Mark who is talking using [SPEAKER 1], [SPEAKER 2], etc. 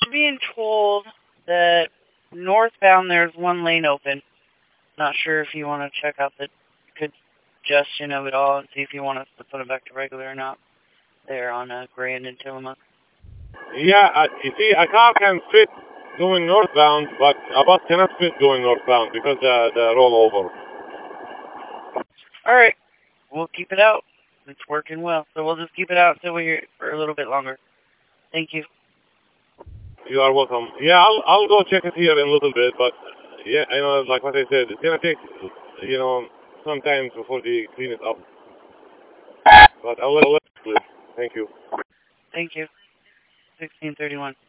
[SPEAKER 1] being told that northbound there's one lane open. Not sure if you want to check out the congestion of it all and see if you want us to put it back to regular or not. There on Grand and Tillamook.
[SPEAKER 2] Yeah, you see, a car can fit going northbound, but a bus cannot fit going northbound because the rollover.
[SPEAKER 1] All right, we'll keep it out. It's working well, so we'll just keep it out until we're here for a little bit longer. Thank you.
[SPEAKER 2] You are welcome. Yeah, I'll go check it here in a little bit, but yeah, like what I said, it's gonna take some time before they clean it up. But I'll let it clear. Thank you.
[SPEAKER 1] Thank you. 1631.